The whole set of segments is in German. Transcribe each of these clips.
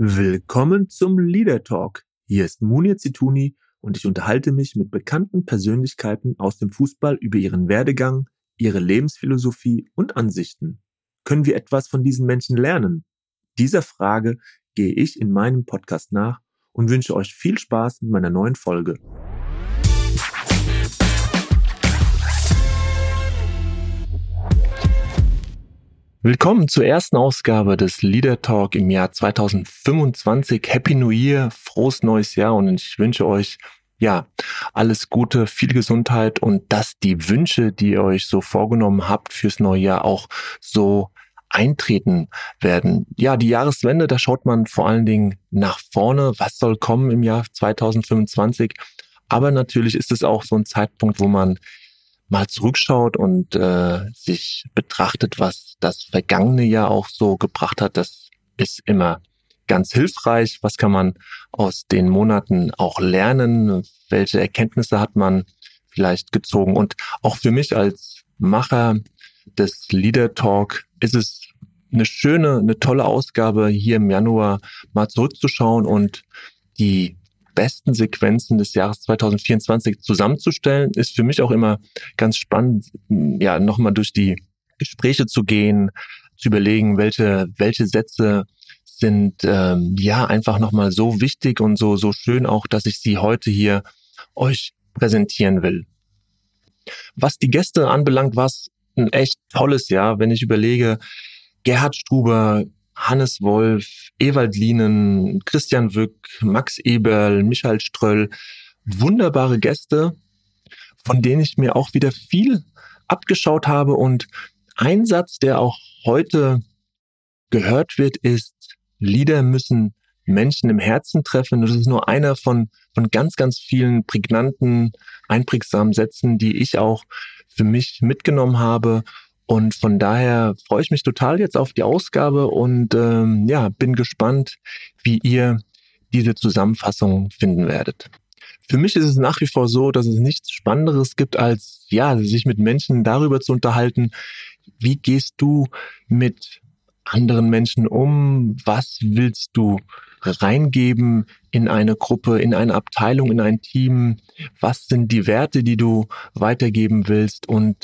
Willkommen zum Leader Talk. Hier ist Munir Zitouni und ich unterhalte mich mit bekannten Persönlichkeiten aus dem Fußball über ihren Werdegang, ihre Lebensphilosophie und Ansichten. Können wir etwas von diesen Menschen lernen? Dieser Frage gehe ich in meinem Podcast nach und wünsche euch viel Spaß mit meiner neuen Folge. Willkommen zur ersten Ausgabe des Leader Talk im Jahr 2025. Happy New Year, frohes neues Jahr und ich wünsche euch alles Gute, viel Gesundheit und dass die Wünsche, die ihr euch so vorgenommen habt fürs neue Jahr auch so eintreten werden. Ja, die Jahreswende, da schaut man vor allen Dingen nach vorne, was soll kommen im Jahr 2025. Aber natürlich ist es auch so ein Zeitpunkt, wo man mal zurückschaut und sich betrachtet, was das vergangene Jahr auch so gebracht hat. Das ist immer ganz hilfreich. Was kann man aus den Monaten auch lernen? Welche Erkenntnisse hat man vielleicht gezogen? Und auch für mich als Macher des Leader Talk ist es eine tolle Ausgabe, hier im Januar mal zurückzuschauen und die besten Sequenzen des Jahres 2024 zusammenzustellen, ist für mich auch immer ganz spannend, nochmal durch die Gespräche zu gehen, zu überlegen, welche Sätze sind einfach nochmal so wichtig und so schön auch, dass ich sie heute hier euch präsentieren will. Was die Gäste anbelangt, war es ein echt tolles Jahr, wenn ich überlege, Gerhard Struber, Hannes Wolf, Ewald Lienen, Christian Wück, Max Eberl, Michael Ströll, wunderbare Gäste, von denen ich mir auch wieder viel abgeschaut habe. Und ein Satz, der auch heute gehört wird, ist: Leader müssen Menschen im Herzen treffen. Und das ist nur einer von ganz, ganz vielen prägnanten, einprägsamen Sätzen, die ich auch für mich mitgenommen habe. Und von daher freue ich mich total jetzt auf die Ausgabe und bin gespannt, wie ihr diese Zusammenfassung finden werdet. Für mich ist es nach wie vor so, dass es nichts Spannenderes gibt, als sich mit Menschen darüber zu unterhalten, wie gehst du mit anderen Menschen um, was willst du reingeben in eine Gruppe, in eine Abteilung, in ein Team, was sind die Werte, die du weitergeben willst und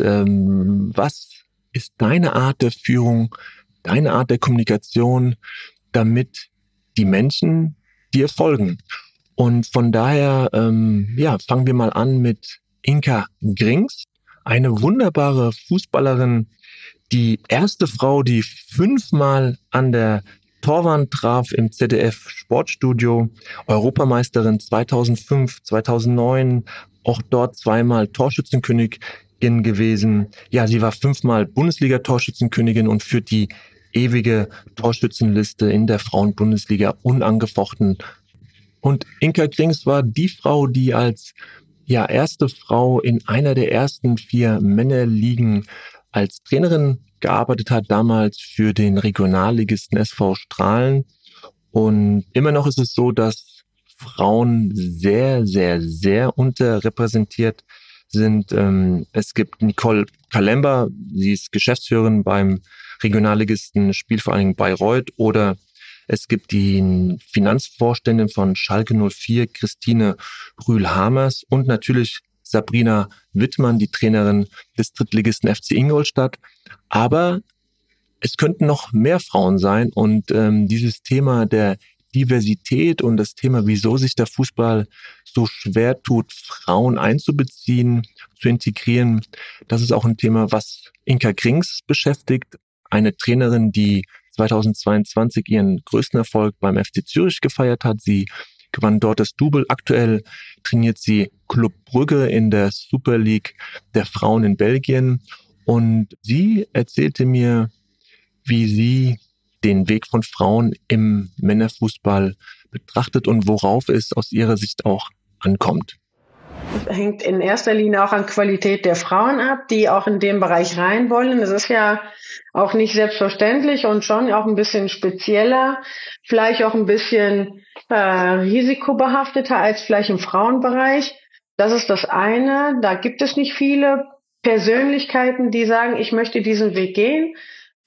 was ist deine Art der Führung, deine Art der Kommunikation, damit die Menschen dir folgen. Und von daher, fangen wir mal an mit Inka Grings, eine wunderbare Fußballerin, die erste Frau, die 5-mal an der Torwand traf im ZDF Sportstudio, Europameisterin 2005, 2009, auch dort 2-mal Torschützenkönigin gewesen. Ja, sie war 5-mal Bundesliga-Torschützenkönigin und führt die ewige Torschützenliste in der Frauen-Bundesliga unangefochten. Und Inka Grings war die Frau, die als erste Frau in einer der ersten 4 Männerligen als Trainerin gearbeitet hat, damals für den Regionalligisten SV Strahlen. Und immer noch ist es so, dass Frauen sehr, sehr, sehr unterrepräsentiert sind. Es gibt Nicole Kalemba, sie ist Geschäftsführerin beim Regionalligisten Spielvereinigung Bayreuth, oder es gibt die Finanzvorständin von Schalke 04, Christine Rühl-Hamers, und natürlich Sabrina Wittmann, die Trainerin des Drittligisten FC Ingolstadt. Aber es könnten noch mehr Frauen sein und dieses Thema der Diversität und das Thema, wieso sich der Fußball so schwer tut, Frauen einzubeziehen, zu integrieren, das ist auch ein Thema, was Inka Grings beschäftigt. Eine Trainerin, die 2022 ihren größten Erfolg beim FC Zürich gefeiert hat. Sie gewann dort das Double. Aktuell trainiert sie Club Brügge in der Super League der Frauen in Belgien. Und sie erzählte mir, wie sie den Weg von Frauen im Männerfußball betrachtet und worauf es aus ihrer Sicht auch ankommt. Das hängt in erster Linie auch an Qualität der Frauen ab, die auch in dem Bereich rein wollen. Das ist ja auch nicht selbstverständlich und schon auch ein bisschen spezieller, vielleicht auch ein bisschen risikobehafteter als vielleicht im Frauenbereich. Das ist das eine. Da gibt es nicht viele Persönlichkeiten, die sagen, ich möchte diesen Weg gehen.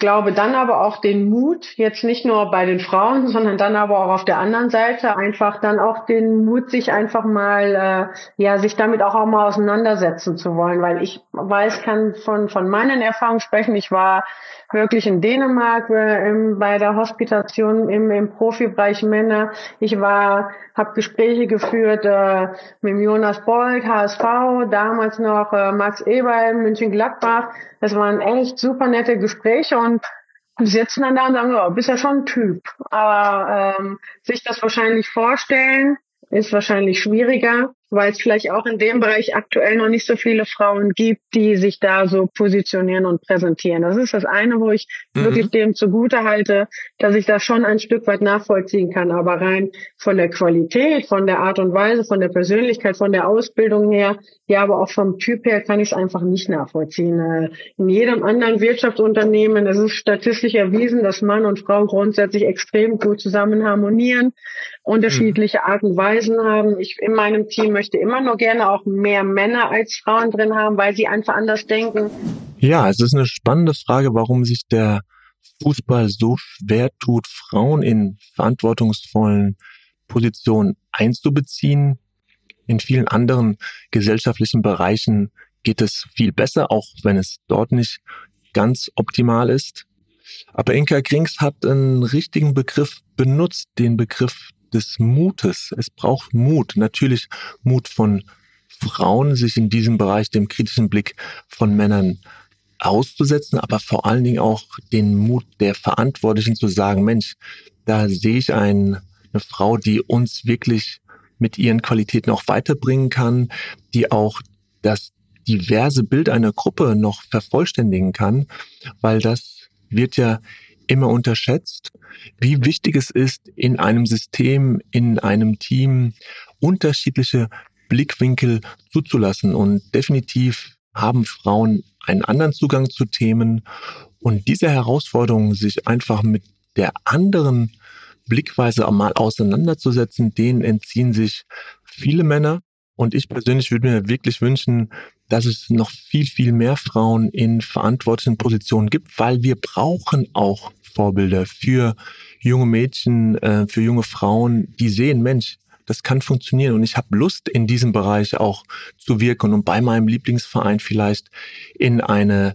glaube dann aber auch den Mut, jetzt nicht nur bei den Frauen, sondern dann aber auch auf der anderen Seite einfach dann auch den Mut, sich einfach mal, sich damit auch mal auseinandersetzen zu wollen, weil ich kann von meinen Erfahrungen sprechen. Ich war wirklich in Dänemark bei der Hospitation im Profibereich Männer. Ich habe Gespräche geführt mit Jonas Bold, HSV, damals noch Max Eberl, Mönchengladbach. Das waren echt super nette Gespräche und die sitzen dann da und sagen, bist ja schon ein Typ. Aber sich das wahrscheinlich vorstellen, ist wahrscheinlich schwieriger, weil es vielleicht auch in dem Bereich aktuell noch nicht so viele Frauen gibt, die sich da so positionieren und präsentieren. Das ist das eine, wo ich wirklich dem zugute halte, dass ich das schon ein Stück weit nachvollziehen kann. Aber rein von der Qualität, von der Art und Weise, von der Persönlichkeit, von der Ausbildung her, ja, aber auch vom Typ her kann ich es einfach nicht nachvollziehen. In jedem anderen Wirtschaftsunternehmen, es ist statistisch erwiesen, dass Mann und Frau grundsätzlich extrem gut zusammen harmonieren, unterschiedliche Arten und Weisen haben. Ich in meinem Team möchte immer nur gerne auch mehr Männer als Frauen drin haben, weil sie einfach anders denken. Ja, es ist eine spannende Frage, warum sich der Fußball so schwer tut, Frauen in verantwortungsvollen Positionen einzubeziehen. In vielen anderen gesellschaftlichen Bereichen geht es viel besser, auch wenn es dort nicht ganz optimal ist. Aber Inka Grings hat einen richtigen Begriff benutzt, den Begriff des Mutes. Es braucht Mut, natürlich Mut von Frauen, sich in diesem Bereich dem kritischen Blick von Männern auszusetzen, aber vor allen Dingen auch den Mut der Verantwortlichen zu sagen, Mensch, da sehe ich eine Frau, die uns wirklich mit ihren Qualitäten auch weiterbringen kann, die auch das diverse Bild einer Gruppe noch vervollständigen kann, weil das wird ja immer unterschätzt, wie wichtig es ist, in einem System, in einem Team unterschiedliche Blickwinkel zuzulassen. Und definitiv haben Frauen einen anderen Zugang zu Themen. Und diese Herausforderung, sich einfach mit der anderen Blickweise mal auseinanderzusetzen, denen entziehen sich viele Männer. Und ich persönlich würde mir wirklich wünschen, dass es noch viel, viel mehr Frauen in verantwortlichen Positionen gibt, weil wir brauchen auch Vorbilder für junge Mädchen, für junge Frauen, die sehen, Mensch, das kann funktionieren und ich habe Lust, in diesem Bereich auch zu wirken und bei meinem Lieblingsverein vielleicht in eine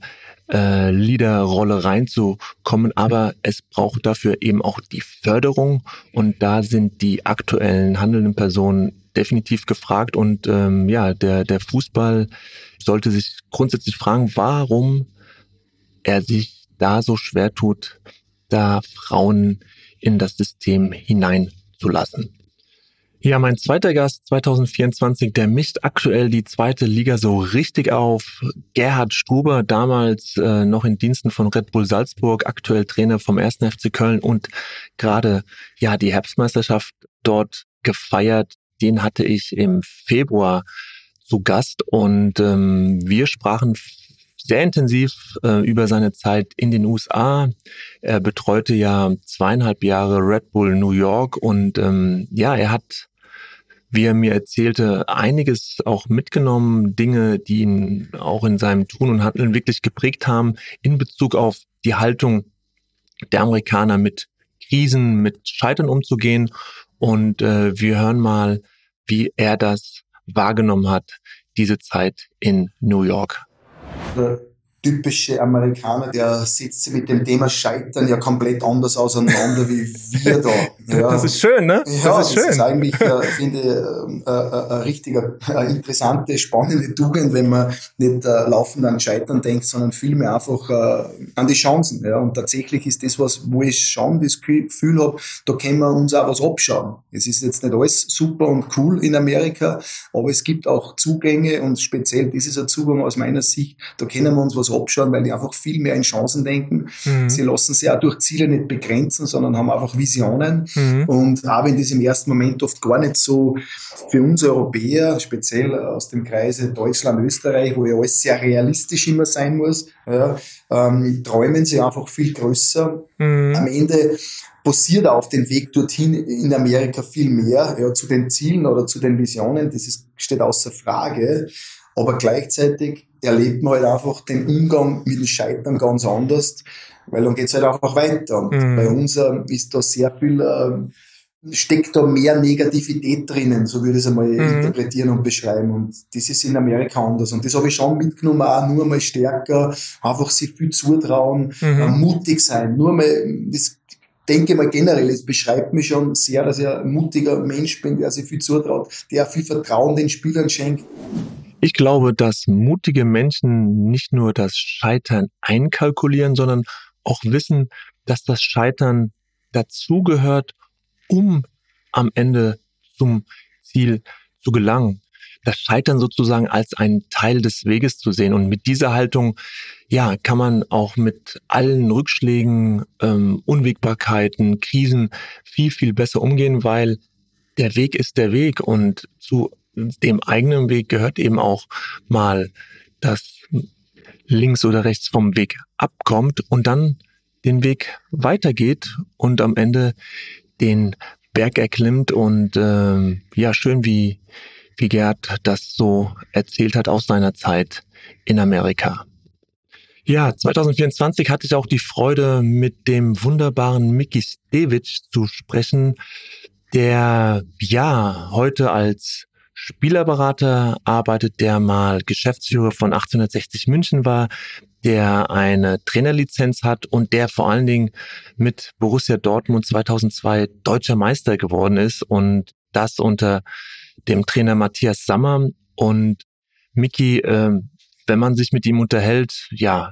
Leaderrolle reinzukommen, aber es braucht dafür eben auch die Förderung und da sind die aktuellen handelnden Personen definitiv gefragt und der Fußball sollte sich grundsätzlich fragen, warum er sich da so schwer tut, da Frauen in das System hineinzulassen. Ja, mein zweiter Gast 2024, der mischt aktuell die zweite Liga so richtig auf. Gerhard Struber, damals noch in Diensten von Red Bull Salzburg, aktuell Trainer vom 1. FC Köln und gerade die Herbstmeisterschaft dort gefeiert. Den hatte ich im Februar zu Gast und wir sprachen sehr intensiv über seine Zeit in den USA. Er betreute ja 2,5 Jahre Red Bull New York und er hat, wie er mir erzählte, einiges auch mitgenommen, Dinge, die ihn auch in seinem Tun und Handeln wirklich geprägt haben, in Bezug auf die Haltung der Amerikaner mit Krisen, mit Scheitern umzugehen. Und wir hören mal, wie er das wahrgenommen hat, diese Zeit in New York. Der typische Amerikaner, der setzt sich mit dem Thema Scheitern ja komplett anders auseinander wie wir da. Ja. Das ist schön, ne? Ja, das ist eigentlich, finde ich, eine richtige, interessante, spannende Tugend, wenn man nicht laufend an Scheitern denkt, sondern vielmehr einfach an die Chancen. Ja. Und tatsächlich ist das was, wo ich schon das Gefühl habe, da können wir uns auch was abschauen. Es ist jetzt nicht alles super und cool in Amerika, aber es gibt auch Zugänge und speziell das ist ein Zugang aus meiner Sicht, da können wir uns was abschauen, weil die einfach viel mehr in Chancen denken. Sie lassen sich auch durch Ziele nicht begrenzen, sondern haben einfach Visionen. Und auch wenn das im ersten Moment oft gar nicht so für uns Europäer, speziell aus dem Kreise Deutschland, Österreich, wo ja alles sehr realistisch immer sein muss, träumen sie einfach viel größer. Am Ende passiert auf dem Weg dorthin in Amerika viel mehr, zu den Zielen oder zu den Visionen, steht außer Frage. Aber gleichzeitig erlebt man halt einfach den Umgang mit dem Scheitern ganz anders, weil dann geht's halt einfach weiter. Und bei uns ist da sehr viel, steckt da mehr Negativität drinnen, so würde ich es einmal interpretieren und beschreiben. Und das ist in Amerika anders. Und das habe ich schon mitgenommen, auch nur mal stärker, einfach sich viel zutrauen, mutig sein. Nur mal, das denke mal generell, es beschreibt mich schon sehr, dass ich ein mutiger Mensch bin, der sich viel zutraut, der viel Vertrauen den Spielern schenkt. Ich glaube, dass mutige Menschen nicht nur das Scheitern einkalkulieren, sondern auch wissen, dass das Scheitern dazugehört, um am Ende zum Ziel zu gelangen. Das Scheitern sozusagen als einen Teil des Weges zu sehen. Und mit dieser Haltung, ja, kann man auch mit allen Rückschlägen, Unwägbarkeiten, Krisen viel, viel besser umgehen, weil der Weg ist der Weg und zu dem eigenen Weg gehört eben auch mal, dass links oder rechts vom Weg abkommt und dann den Weg weitergeht und am Ende den Berg erklimmt und ja, schön wie Gerd das so erzählt hat aus seiner Zeit in Amerika. Ja, 2024 hatte ich auch die Freude, mit dem wunderbaren Miki Stevic zu sprechen, der ja heute als Spielerberater arbeitet, der mal Geschäftsführer von 1860 München war, der eine Trainerlizenz hat und der vor allen Dingen mit Borussia Dortmund 2002 deutscher Meister geworden ist und das unter dem Trainer Matthias Sammer. Und Miki, wenn man sich mit ihm unterhält, ja,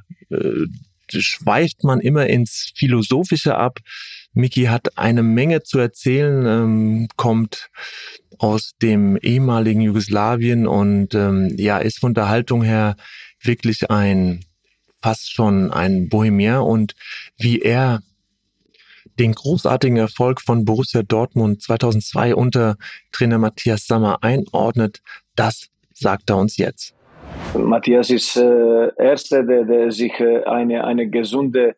schweift man immer ins Philosophische ab. Miki hat eine Menge zu erzählen, kommt aus dem ehemaligen Jugoslawien und ja, ist von der Haltung her wirklich fast schon ein Bohemier. Und wie er den großartigen Erfolg von Borussia Dortmund 2002 unter Trainer Matthias Sammer einordnet, das sagt er uns jetzt. Matthias ist Erster, der sich eine gesunde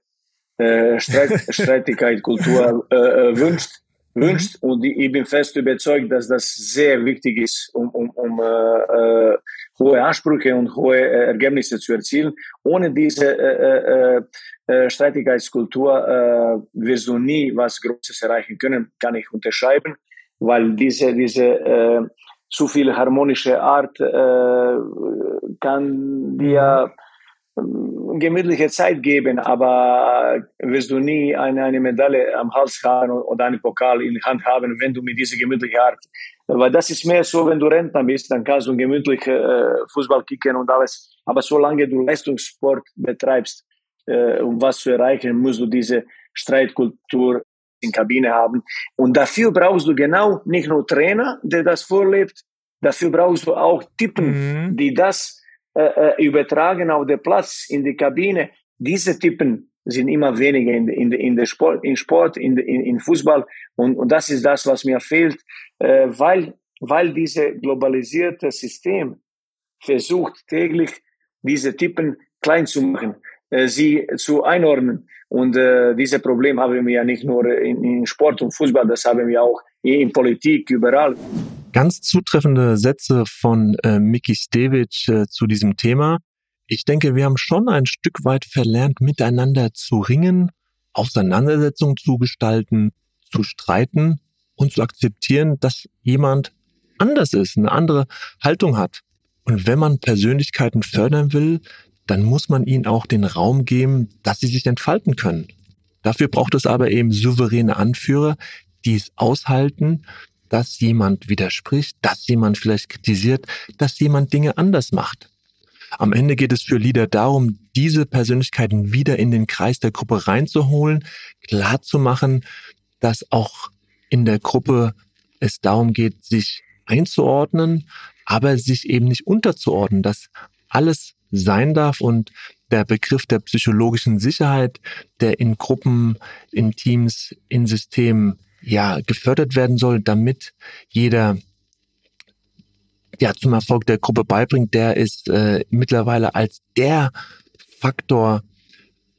Streitigkeitskultur wünscht. Und ich bin fest überzeugt, dass das sehr wichtig ist, um hohe Ansprüche und hohe Ergebnisse zu erzielen. Ohne diese Streitigkeitskultur wirst du nie was Großes erreichen können, kann ich unterschreiben, weil diese zu viel harmonische Art kann dir gemütliche Zeit geben, aber wirst du nie eine Medaille am Hals haben oder einen Pokal in der Hand haben, wenn du mit dieser gemütlichen Art, weil das ist mehr so, wenn du Rentner bist, dann kannst du gemütlich Fußball kicken und alles, aber solange du Leistungssport betreibst, um was zu erreichen, musst du diese Streitkultur in Kabine haben und dafür brauchst du genau nicht nur Trainer, der das vorlebt, dafür brauchst du auch Typen, die das übertragen auf den Platz, in die Kabine. Diese Typen sind immer weniger in der Sport, in Fußball. Und das ist das, was mir fehlt, weil dieses globalisierte System versucht täglich, diese Typen klein zu machen, sie zu einordnen. Und dieses Problem haben wir ja nicht nur in Sport und Fußball, das haben wir auch in Politik, überall. Ganz zutreffende Sätze von Miki Stevic zu diesem Thema. Ich denke, wir haben schon ein Stück weit verlernt, miteinander zu ringen, Auseinandersetzungen zu gestalten, zu streiten und zu akzeptieren, dass jemand anders ist, eine andere Haltung hat. Und wenn man Persönlichkeiten fördern will, dann muss man ihnen auch den Raum geben, dass sie sich entfalten können. Dafür braucht es aber eben souveräne Anführer, die es aushalten, dass jemand widerspricht, dass jemand vielleicht kritisiert, dass jemand Dinge anders macht. Am Ende geht es für Leader darum, diese Persönlichkeiten wieder in den Kreis der Gruppe reinzuholen, klarzumachen, dass auch in der Gruppe es darum geht, sich einzuordnen, aber sich eben nicht unterzuordnen, dass alles sein darf und der Begriff der psychologischen Sicherheit, der in Gruppen, in Teams, in Systemen ja gefördert werden soll, damit jeder ja zum Erfolg der Gruppe beibringt, der ist mittlerweile als der Faktor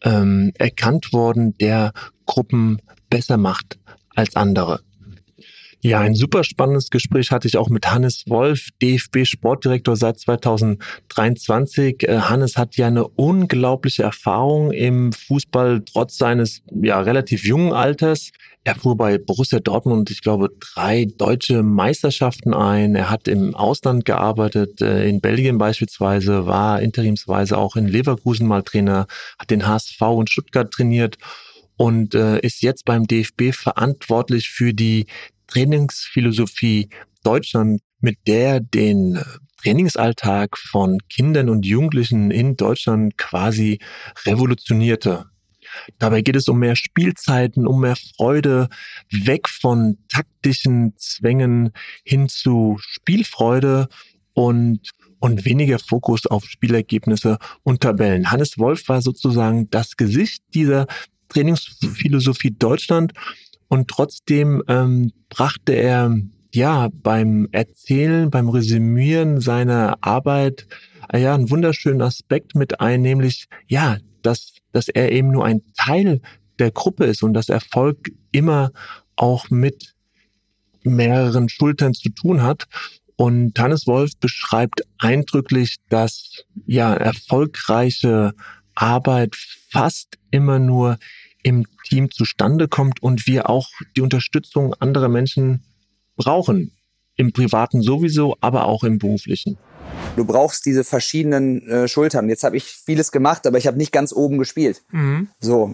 erkannt worden, der Gruppen besser macht als andere. Ja, ein super spannendes Gespräch hatte ich auch mit Hannes Wolf, DFB-Sportdirektor seit 2023. Hannes hat ja eine unglaubliche Erfahrung im Fußball, trotz seines relativ jungen Alters. Er fuhr bei Borussia Dortmund, ich glaube, 3 deutsche Meisterschaften ein. Er hat im Ausland gearbeitet, in Belgien beispielsweise, war interimsweise auch in Leverkusen mal Trainer, hat den HSV und Stuttgart trainiert und ist jetzt beim DFB verantwortlich für die Trainingsphilosophie Deutschland, mit der den Trainingsalltag von Kindern und Jugendlichen in Deutschland quasi revolutionierte. Dabei geht es um mehr Spielzeiten, um mehr Freude, weg von taktischen Zwängen hin zu Spielfreude und weniger Fokus auf Spielergebnisse und Tabellen. Hannes Wolf war sozusagen das Gesicht dieser Trainingsphilosophie Deutschland. Und trotzdem brachte er beim Erzählen, beim Resümieren seiner Arbeit einen wunderschönen Aspekt mit ein, nämlich dass er eben nur ein Teil der Gruppe ist und dass Erfolg immer auch mit mehreren Schultern zu tun hat. Und Hannes Wolf beschreibt eindrücklich, dass erfolgreiche Arbeit fast immer nur im Team zustande kommt und wir auch die Unterstützung anderer Menschen brauchen. Im Privaten sowieso, aber auch im Beruflichen. Du brauchst diese verschiedenen Schultern. Jetzt habe ich vieles gemacht, aber ich habe nicht ganz oben gespielt. So.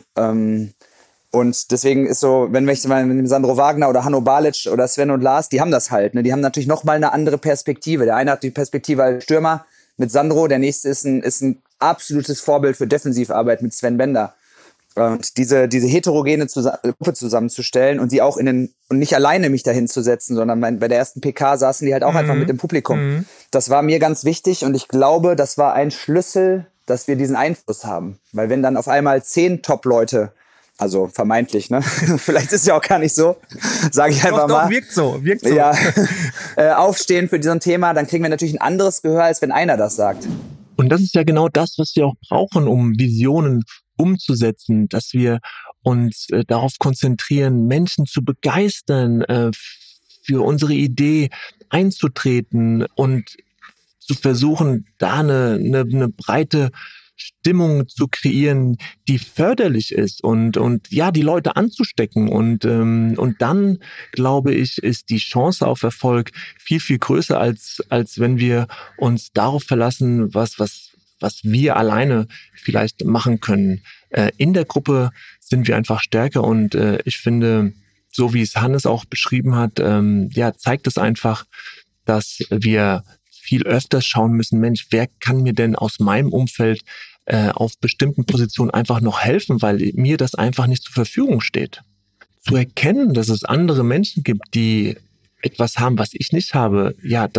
Und deswegen ist so, wenn ich mal mit Sandro Wagner oder Hanno Balic oder Sven und Lars, die haben das halt. Ne? Die haben natürlich nochmal eine andere Perspektive. Der eine hat die Perspektive als Stürmer mit Sandro, der nächste ist ein absolutes Vorbild für Defensivarbeit mit Sven Bender. Und diese heterogene Gruppe zusammenzustellen und sie auch und nicht alleine mich dahin zu setzen, sondern bei der ersten PK saßen die halt auch einfach mit im Publikum. Das war mir ganz wichtig und ich glaube, das war ein Schlüssel, dass wir diesen Einfluss haben. Weil wenn dann auf einmal 10 Top-Leute, also vermeintlich, ne? Vielleicht ist es ja auch gar nicht so, sage ich einfach mal. Doch, wirkt so. Ja, aufstehen für so ein Thema, dann kriegen wir natürlich ein anderes Gehör, als wenn einer das sagt. Und das ist ja genau das, was wir auch brauchen, um Visionen umzusetzen, dass wir uns darauf konzentrieren, Menschen zu begeistern, für unsere Idee einzutreten und zu versuchen, da eine breite Stimmung zu kreieren, die förderlich ist und die Leute anzustecken und dann, glaube ich, ist die Chance auf Erfolg viel, viel größer als wenn wir uns darauf verlassen, was wir alleine vielleicht machen können. In der Gruppe sind wir einfach stärker und ich finde, so wie es Hannes auch beschrieben hat, zeigt es einfach, dass wir viel öfters schauen müssen, Mensch, wer kann mir denn aus meinem Umfeld auf bestimmten Positionen einfach noch helfen, weil mir das einfach nicht zur Verfügung steht. Zu erkennen, dass es andere Menschen gibt, die etwas haben, was ich nicht habe,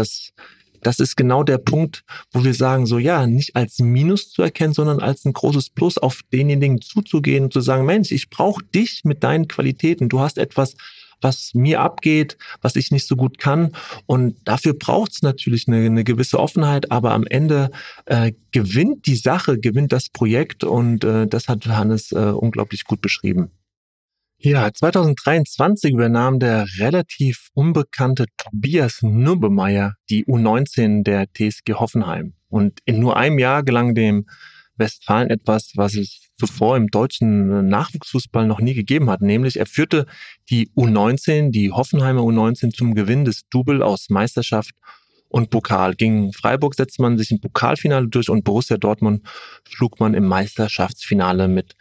das ist genau der Punkt, wo wir sagen, nicht als Minus zu erkennen, sondern als ein großes Plus auf denjenigen zuzugehen und zu sagen, Mensch, ich brauche dich mit deinen Qualitäten. Du hast etwas, was mir abgeht, was ich nicht so gut kann. Und dafür braucht es natürlich eine gewisse Offenheit, aber am Ende gewinnt die Sache, gewinnt das Projekt und das hat Hannes unglaublich gut beschrieben. Ja, 2023 übernahm der relativ unbekannte Tobias Nürbemeyer die U19 der TSG Hoffenheim. Und in nur einem Jahr gelang dem Westfalen etwas, was es zuvor im deutschen Nachwuchsfußball noch nie gegeben hat. Nämlich er führte die U19, die Hoffenheimer U19 zum Gewinn des Double aus Meisterschaft und Pokal. Gegen Freiburg setzte man sich im Pokalfinale durch und Borussia Dortmund schlug man im Meisterschaftsfinale mit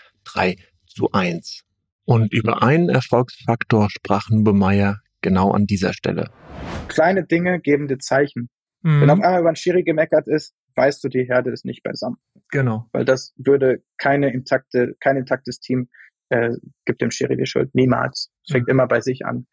3:1. Und über einen Erfolgsfaktor sprach Nürbemeyer genau an dieser Stelle. Kleine Dinge geben dir Zeichen. Wenn auf einmal über ein Schiri gemeckert ist, weißt du, die Herde ist nicht beisammen. Genau. Weil das würde kein intaktes Team gibt dem Schiri die Schuld. Niemals. Fängt immer bei sich an.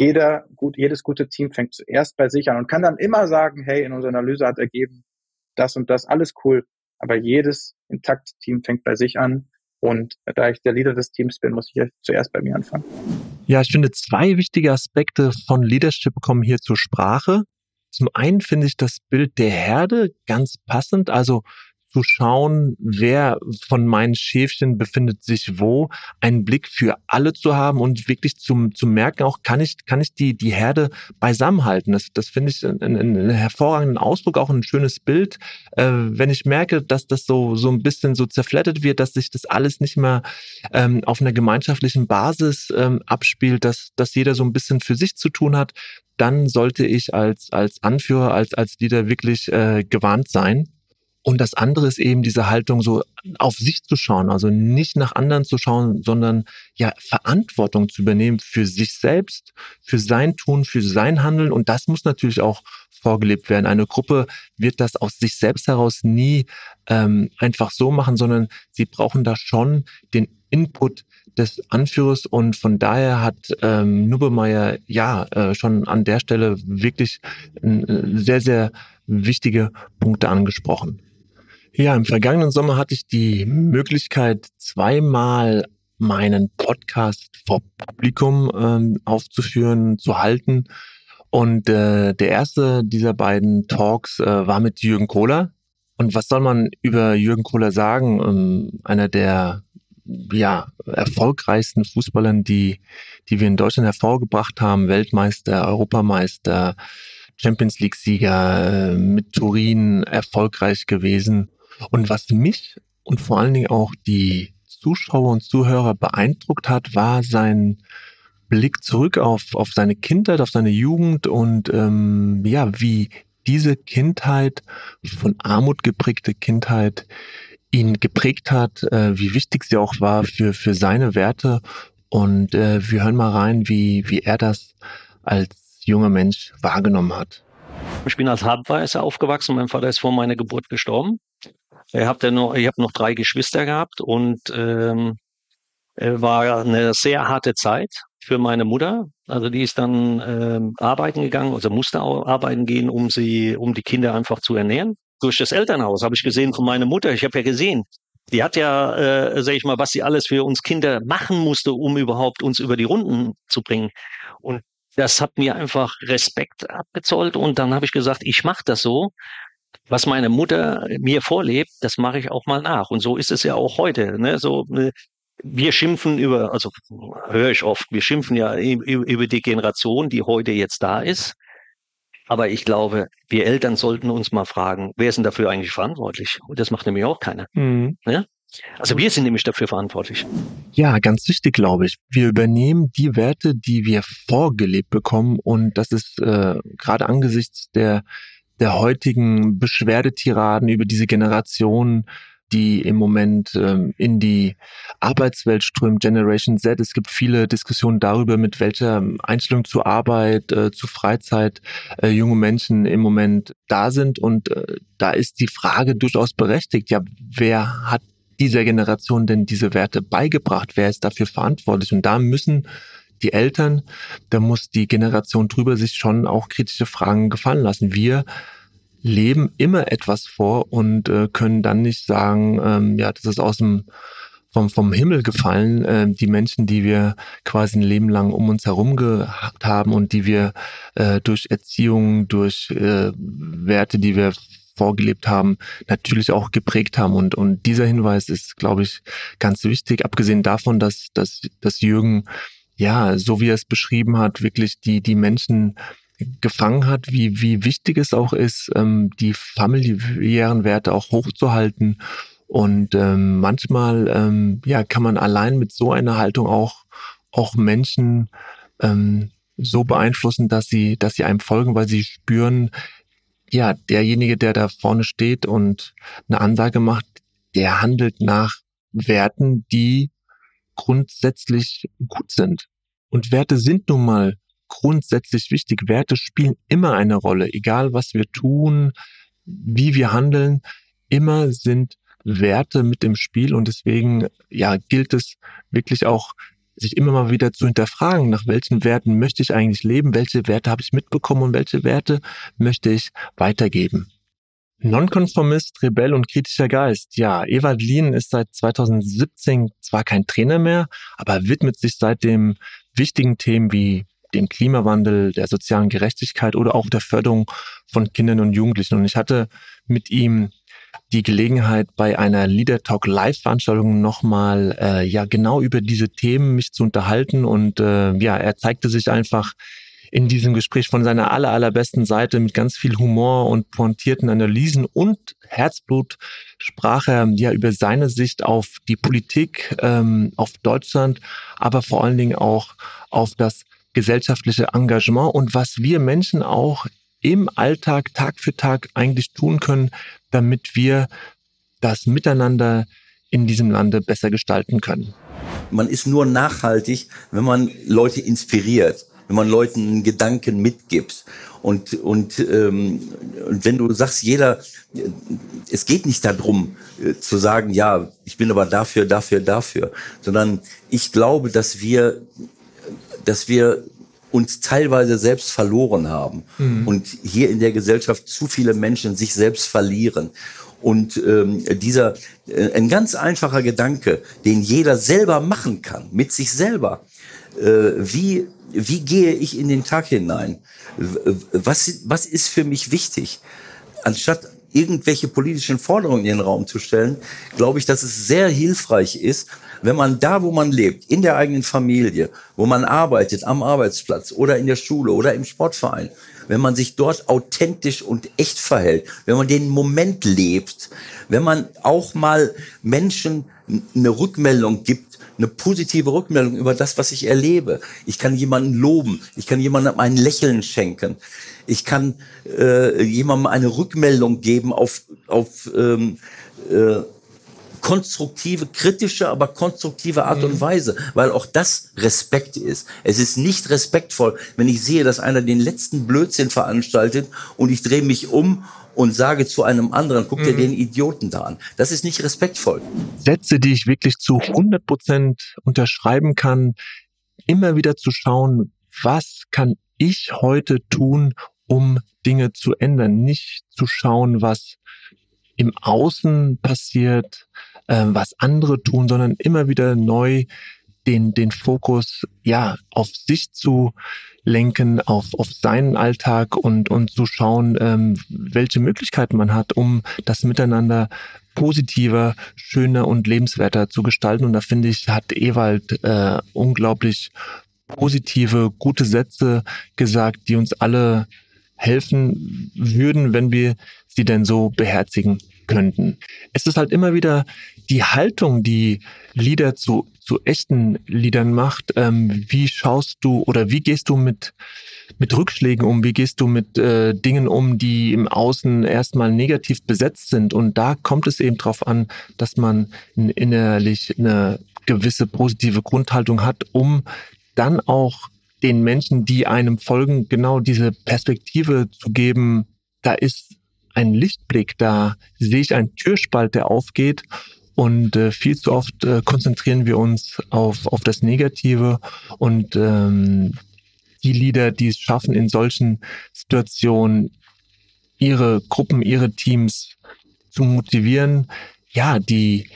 Jedes gute Team fängt zuerst bei sich an und kann dann immer sagen, hey, in unserer Analyse hat ergeben, das und das, alles cool. Aber jedes intakte Team fängt bei sich an. Und da ich der Leader des Teams bin, muss ich zuerst bei mir anfangen. Ja, ich finde 2 wichtige Aspekte von Leadership kommen hier zur Sprache. Zum einen finde ich das Bild der Herde ganz passend, also zu schauen, wer von meinen Schäfchen befindet sich wo, einen Blick für alle zu haben und wirklich zu merken, auch kann ich die Herde beisammen halten. Das finde ich einen hervorragenden Ausdruck, auch ein schönes Bild. Wenn ich merke, dass das so ein bisschen so zerfleddert wird, dass sich das alles nicht mehr auf einer gemeinschaftlichen Basis abspielt, dass jeder so ein bisschen für sich zu tun hat, dann sollte ich als Anführer, als Leader wirklich gewarnt sein. Und das andere ist eben diese Haltung, so auf sich zu schauen, also nicht nach anderen zu schauen, sondern ja Verantwortung zu übernehmen für sich selbst, für sein Tun, für sein Handeln. Und das muss natürlich auch vorgelebt werden. Eine Gruppe wird das aus sich selbst heraus nie einfach so machen, sondern sie brauchen da schon den Input des Anführers. Und von daher hat Nubemeier schon an der Stelle wirklich sehr, sehr wichtige Punkte angesprochen. Ja, im vergangenen Sommer hatte ich die Möglichkeit, zweimal meinen Podcast vor Publikum aufzuführen, zu halten. Und der erste dieser beiden Talks war mit Jürgen Kohler. Und was soll man über Jürgen Kohler sagen? Einer der erfolgreichsten Fußballern, die wir in Deutschland hervorgebracht haben, Weltmeister, Europameister, Champions League-Sieger, mit Turin erfolgreich gewesen. Und was mich und vor allen Dingen auch die Zuschauer und Zuhörer beeindruckt hat, war sein Blick zurück auf seine Kindheit, auf seine Jugend und wie diese Kindheit, von Armut geprägte Kindheit, ihn geprägt hat, wie wichtig sie auch war für seine Werte. Und wir hören mal rein, wie er das als junger Mensch wahrgenommen hat. Ich bin als Halbwaise aufgewachsen. Mein Vater ist vor meiner Geburt gestorben. Ich habe noch 3 Geschwister gehabt und war eine sehr harte Zeit für meine Mutter. Also die ist dann arbeiten gegangen, also musste auch arbeiten gehen, um die Kinder einfach zu ernähren. Durch das Elternhaus habe ich gesehen von meiner Mutter. Ich habe ja gesehen, die hat ja, was sie alles für uns Kinder machen musste, um überhaupt uns über die Runden zu bringen. Und das hat mir einfach Respekt abgezollt. Und dann habe ich gesagt, ich mache das so. Was meine Mutter mir vorlebt, das mache ich auch mal nach. Und so ist es ja auch heute. Ne? Wir schimpfen höre ich oft, wir schimpfen ja über die Generation, die heute jetzt da ist. Aber ich glaube, wir Eltern sollten uns mal fragen, wer ist denn dafür eigentlich verantwortlich? Und das macht nämlich auch keiner. Mhm. Ne? Also wir sind nämlich dafür verantwortlich. Ja, ganz wichtig, glaube ich. Wir übernehmen die Werte, die wir vorgelebt bekommen. Und das ist gerade angesichts der heutigen Beschwerdetiraden über diese Generation, die im Moment in die Arbeitswelt strömt, Generation Z. Es gibt viele Diskussionen darüber, mit welcher Einstellung zur Arbeit, zu Freizeit junge Menschen im Moment da sind. Und da ist die Frage durchaus berechtigt. Ja, wer hat dieser Generation denn diese Werte beigebracht? Wer ist dafür verantwortlich? Und da müssen die Eltern, da muss die Generation drüber sich schon auch kritische Fragen gefallen lassen. Wir leben immer etwas vor und können dann nicht sagen, das ist vom Himmel gefallen. Die Menschen, die wir quasi ein Leben lang um uns herum gehabt haben und die wir durch Erziehung, durch Werte, die wir vorgelebt haben, natürlich auch geprägt haben. Und dieser Hinweis ist, glaube ich, ganz wichtig. Abgesehen davon, dass Jürgen, so wie er es beschrieben hat, wirklich die Menschen gefangen hat, wie wichtig es auch ist, die familiären Werte auch hochzuhalten. Und manchmal kann man allein mit so einer Haltung auch Menschen so beeinflussen, dass sie einem folgen, weil sie spüren, derjenige, der da vorne steht und eine Ansage macht, der handelt nach Werten, die grundsätzlich gut sind. Und Werte sind nun mal grundsätzlich wichtig. Werte spielen immer eine Rolle, egal was wir tun, wie wir handeln. Immer sind Werte mit im Spiel und deswegen gilt es wirklich auch, sich immer mal wieder zu hinterfragen, nach welchen Werten möchte ich eigentlich leben, welche Werte habe ich mitbekommen und welche Werte möchte ich weitergeben. Nonkonformist, Rebell und kritischer Geist. Ja, Ewald Lien ist seit 2017 zwar kein Trainer mehr, aber widmet sich seitdem wichtigen Themen wie dem Klimawandel, der sozialen Gerechtigkeit oder auch der Förderung von Kindern und Jugendlichen. Und ich hatte mit ihm die Gelegenheit, bei einer Leader Talk Live-Veranstaltung nochmal genau über diese Themen mich zu unterhalten. Und er zeigte sich einfach in diesem Gespräch von seiner allerbesten Seite mit ganz viel Humor und pointierten Analysen und Herzblut sprach er über seine Sicht auf die Politik, auf Deutschland, aber vor allen Dingen auch auf das gesellschaftliche Engagement und was wir Menschen auch im Alltag Tag für Tag eigentlich tun können, damit wir das Miteinander in diesem Lande besser gestalten können. Man ist nur nachhaltig, wenn man Leute inspiriert, wenn man Leuten einen Gedanken mitgibt. Und wenn du sagst, es geht nicht darum zu sagen, ja, ich bin aber dafür, sondern ich glaube, dass wir uns teilweise selbst verloren haben und hier in der Gesellschaft zu viele Menschen sich selbst verlieren. Und ein ganz einfacher Gedanke, den jeder selber machen kann, mit sich selber. Wie gehe ich in den Tag hinein? Was ist für mich wichtig? Anstatt irgendwelche politischen Forderungen in den Raum zu stellen, glaube ich, dass es sehr hilfreich ist, wenn man da, wo man lebt, in der eigenen Familie, wo man arbeitet, am Arbeitsplatz oder in der Schule oder im Sportverein, wenn man sich dort authentisch und echt verhält, wenn man den Moment lebt, wenn man auch mal Menschen eine Rückmeldung gibt, eine positive Rückmeldung über das, was ich erlebe. Ich kann jemanden loben, ich kann jemandem ein Lächeln schenken, ich kann jemandem eine Rückmeldung geben auf konstruktive, kritische, aber konstruktive Art und Weise, weil auch das Respekt ist. Es ist nicht respektvoll, wenn ich sehe, dass einer den letzten Blödsinn veranstaltet und ich drehe mich um und sage zu einem anderen, guck dir den Idioten da an. Das ist nicht respektvoll. Sätze, die ich wirklich zu 100% unterschreiben kann, immer wieder zu schauen, was kann ich heute tun, um Dinge zu ändern. Nicht zu schauen, was im Außen passiert, was andere tun, sondern immer wieder neu den Fokus auf sich zu lenken, auf seinen Alltag und zu schauen, welche Möglichkeiten man hat, um das Miteinander positiver, schöner und lebenswerter zu gestalten. Und da finde ich, hat Ewald unglaublich positive, gute Sätze gesagt, die uns alle helfen würden, wenn wir sie denn so beherzigen könnten. Es ist halt immer wieder die Haltung, die Lieder zu echten Liedern macht. Wie schaust du oder wie gehst du mit Rückschlägen um? Wie gehst du mit Dingen um, die im Außen erstmal negativ besetzt sind? Und da kommt es eben drauf an, dass man innerlich eine gewisse positive Grundhaltung hat, um dann auch den Menschen, die einem folgen, genau diese Perspektive zu geben. Da ist ein Lichtblick, da sehe ich einen Türspalt, der aufgeht. Und viel zu oft konzentrieren wir uns auf das Negative und die Lieder, die es schaffen, in solchen Situationen ihre Gruppen, ihre Teams zu motivieren, die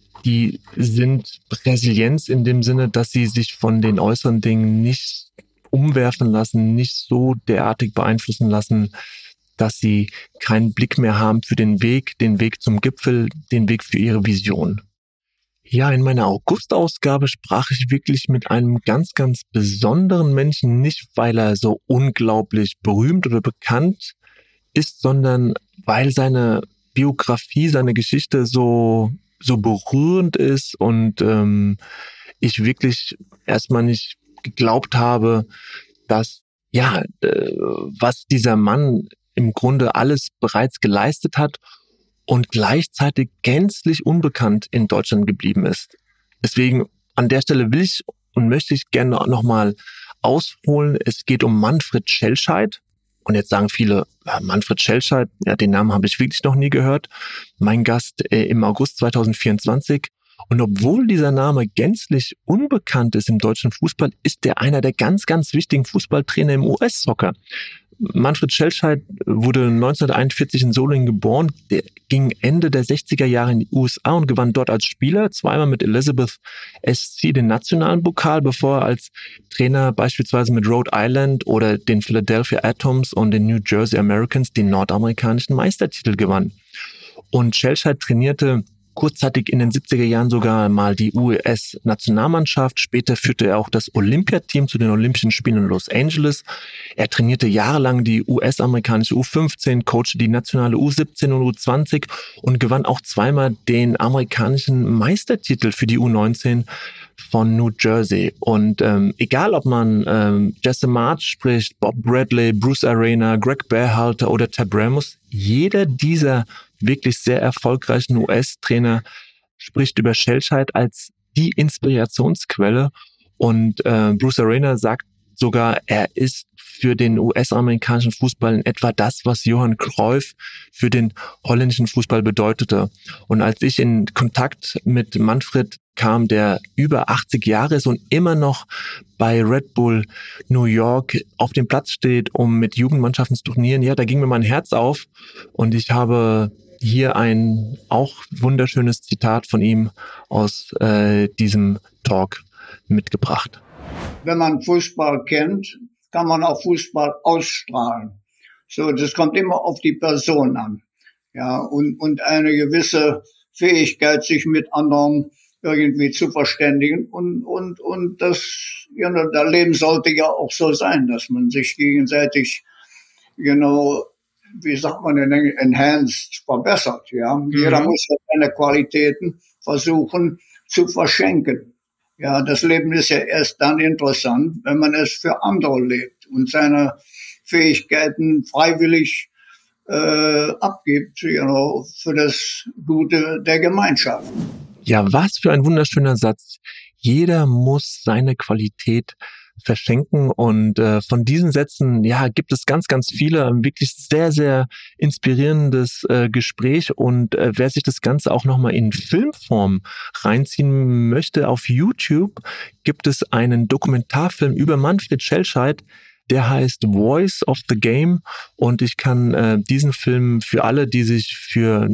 sind Resilienz in dem Sinne, dass sie sich von den äußeren Dingen nicht umwerfen lassen, nicht so derartig beeinflussen lassen, dass sie keinen Blick mehr haben für den Weg zum Gipfel, den Weg für ihre Vision. Ja, in meiner August-Ausgabe sprach ich wirklich mit einem ganz, ganz besonderen Menschen, nicht weil er so unglaublich berühmt oder bekannt ist, sondern weil seine Biografie, seine Geschichte so berührend ist und ich wirklich erstmal nicht geglaubt habe, dass was dieser Mann im Grunde alles bereits geleistet hat und gleichzeitig gänzlich unbekannt in Deutschland geblieben ist. Deswegen an der Stelle will ich und möchte ich gerne nochmal ausholen. Es geht um Manfred Schellscheid. Und jetzt sagen viele, Manfred Schellscheid, den Namen habe ich wirklich noch nie gehört. Mein Gast im August 2024. Und obwohl dieser Name gänzlich unbekannt ist im deutschen Fußball, ist er einer der ganz, ganz wichtigen Fußballtrainer im US-Soccer. Manfred Schellscheid wurde 1941 in Solingen geboren. Der ging Ende der 60er Jahre in die USA und gewann dort als Spieler zweimal mit Elizabeth SC den nationalen Pokal, bevor er als Trainer beispielsweise mit Rhode Island oder den Philadelphia Atoms und den New Jersey Americans den nordamerikanischen Meistertitel gewann. Und Schelscheid trainierte kurzzeitig in den 70er Jahren sogar mal die US-Nationalmannschaft. Später führte er auch das Olympiateam zu den Olympischen Spielen in Los Angeles. Er trainierte jahrelang die US-amerikanische U15, coachte die nationale U17 und U20 und gewann auch zweimal den amerikanischen Meistertitel für die U19 von New Jersey. Und egal, ob man Jesse March spricht, Bob Bradley, Bruce Arena, Greg Berhalter oder Tab Ramos, jeder dieser wirklich sehr erfolgreichen US-Trainer spricht über Schelscheid als die Inspirationsquelle. Und Bruce Arena sagt sogar, er ist für den US-amerikanischen Fußball in etwa das, was Johann Cruyff für den holländischen Fußball bedeutete. Und als ich in Kontakt mit Manfred kam, der über 80 Jahre ist und immer noch bei Red Bull New York auf dem Platz steht, um mit Jugendmannschaften zu trainieren, ja, da ging mir mein Herz auf. Und ich habe hier ein auch wunderschönes Zitat von ihm aus diesem Talk mitgebracht. Wenn man Fußball kennt, kann man auch Fußball ausstrahlen. So, das kommt immer auf die Person an. Ja, und eine gewisse Fähigkeit, sich mit anderen irgendwie zu verständigen. Und das, das Leben sollte ja auch so sein, dass man sich gegenseitig, wie sagt man in Englisch, enhanced, verbessert, ja. Mhm. Jeder muss seine Qualitäten versuchen zu verschenken. Ja, das Leben ist ja erst dann interessant, wenn man es für andere lebt und seine Fähigkeiten freiwillig abgibt, für das Gute der Gemeinschaft. Ja, was für ein wunderschöner Satz. Jeder muss seine Qualität verschenken und von diesen Sätzen, ja, gibt es ganz, ganz viele, wirklich sehr, sehr inspirierendes Gespräch und wer sich das Ganze auch nochmal in Filmform reinziehen möchte, auf YouTube gibt es einen Dokumentarfilm über Manfred Schelscheid, der heißt Voice of the Game und ich kann diesen Film für alle, die sich für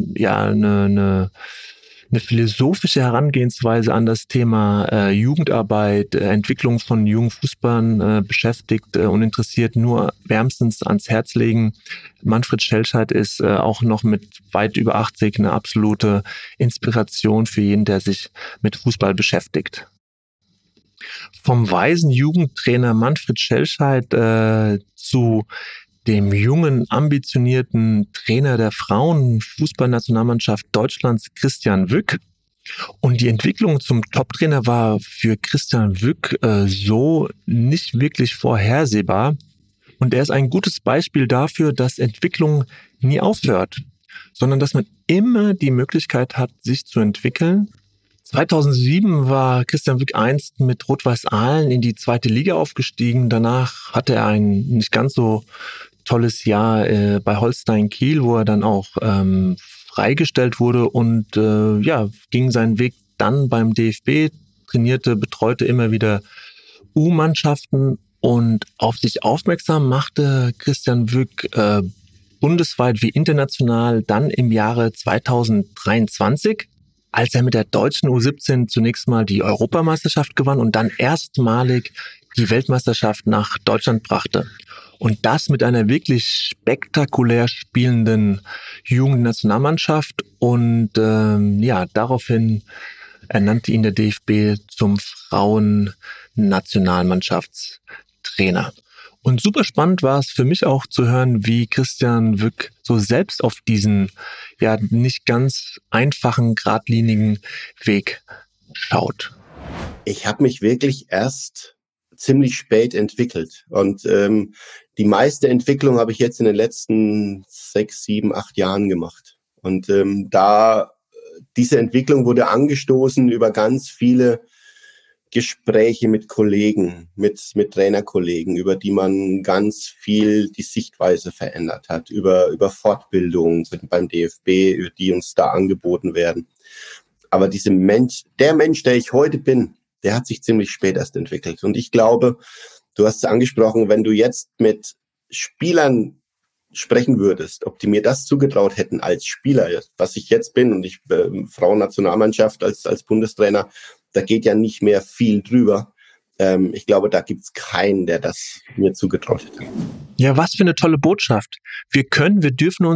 eine philosophische Herangehensweise an das Thema Jugendarbeit, Entwicklung von jungen Fußballern beschäftigt und interessiert, nur wärmstens ans Herz legen. Manfred Schelscheid ist auch noch mit weit über 80 eine absolute Inspiration für jeden, der sich mit Fußball beschäftigt. Vom weisen Jugendtrainer Manfred Schelscheid zu dem jungen, ambitionierten Trainer der Frauenfußballnationalmannschaft Deutschlands, Christian Wück. Und die Entwicklung zum Top-Trainer war für Christian Wück so nicht wirklich vorhersehbar. Und er ist ein gutes Beispiel dafür, dass Entwicklung nie aufhört, sondern dass man immer die Möglichkeit hat, sich zu entwickeln. 2007 war Christian Wück einst mit Rot-Weiß Aalen in die 2. Liga aufgestiegen. Danach hatte er ein nicht ganz so tolles Jahr bei Holstein Kiel, wo er dann auch freigestellt wurde und ging seinen Weg dann beim DFB, trainierte, betreute immer wieder U-Mannschaften und auf sich aufmerksam machte Christian Wück bundesweit wie international dann im Jahre 2023, als er mit der deutschen U17 zunächst mal die Europameisterschaft gewann und dann erstmalig die Weltmeisterschaft nach Deutschland brachte. Und das mit einer wirklich spektakulär spielenden Jugendnationalmannschaft. Und daraufhin ernannte ihn der DFB zum Frauennationalmannschaftstrainer. Und super spannend war es für mich auch zu hören, wie Christian Wück so selbst auf diesen nicht ganz einfachen, geradlinigen Weg schaut. Ich habe mich wirklich erst ziemlich spät entwickelt und die meiste Entwicklung habe ich jetzt in den letzten 6, 7, 8 Jahren gemacht. Und diese Entwicklung wurde angestoßen über ganz viele Gespräche mit Kollegen, mit Trainerkollegen, über die man ganz viel die Sichtweise verändert hat, über Fortbildungen beim DFB, die uns da angeboten werden. Aber der Mensch, der ich heute bin, der hat sich ziemlich spät erst entwickelt. Und ich glaube, du hast es angesprochen, wenn du jetzt mit Spielern sprechen würdest, ob die mir das zugetraut hätten als Spieler, was ich jetzt bin, und ich Frauennationalmannschaft als Bundestrainer, da geht ja nicht mehr viel drüber. Ich glaube, da gibt's keinen, der das mir zugetraut hätte. Ja, was für eine tolle Botschaft. Wir dürfen uns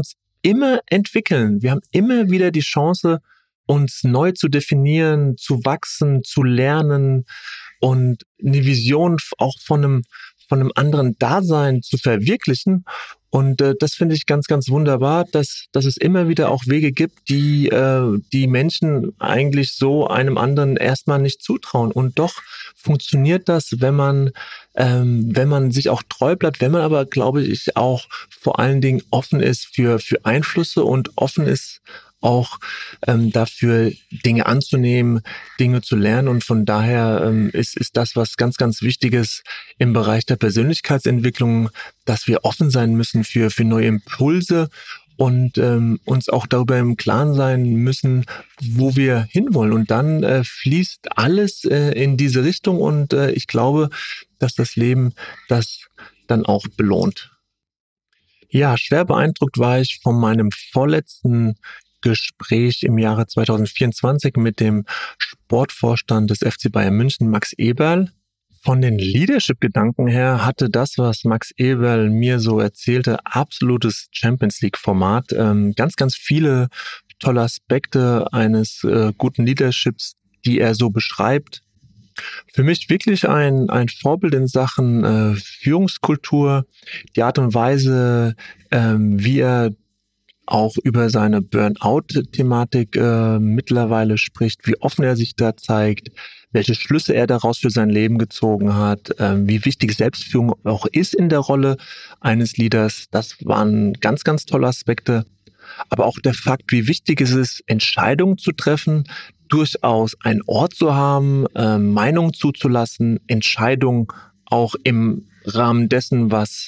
immer entwickeln. Wir haben immer wieder die Chance, uns neu zu definieren, zu wachsen, zu lernen und eine Vision auch von einem anderen Dasein zu verwirklichen. Und das finde ich ganz, ganz wunderbar, dass es immer wieder auch Wege gibt, die Menschen eigentlich so einem anderen erstmal nicht zutrauen. Und doch funktioniert das, wenn man sich auch treu bleibt, wenn man aber, glaube ich, auch vor allen Dingen offen ist für Einflüsse und offen ist auch dafür, Dinge anzunehmen, Dinge zu lernen. Und von daher ist das was ganz, ganz Wichtiges im Bereich der Persönlichkeitsentwicklung, dass wir offen sein müssen für neue Impulse und uns auch darüber im Klaren sein müssen, wo wir hinwollen. Und dann fließt alles in diese Richtung und ich glaube, dass das Leben das dann auch belohnt. Ja, schwer beeindruckt war ich von meinem vorletzten Gespräch im Jahre 2024 mit dem Sportvorstand des FC Bayern München, Max Eberl. Von den Leadership-Gedanken her hatte das, was Max Eberl mir so erzählte, absolutes Champions-League-Format. Ganz, ganz viele tolle Aspekte eines guten Leaderships, die er so beschreibt. Für mich wirklich ein Vorbild in Sachen Führungskultur, die Art und Weise, wie er auch über seine Burnout-Thematik mittlerweile spricht, wie offen er sich da zeigt, welche Schlüsse er daraus für sein Leben gezogen hat, wie wichtig Selbstführung auch ist in der Rolle eines Leaders. Das waren ganz, ganz tolle Aspekte. Aber auch der Fakt, wie wichtig es ist, Entscheidungen zu treffen, durchaus einen Ort zu haben, Meinungen zuzulassen, Entscheidungen auch im Rahmen dessen, was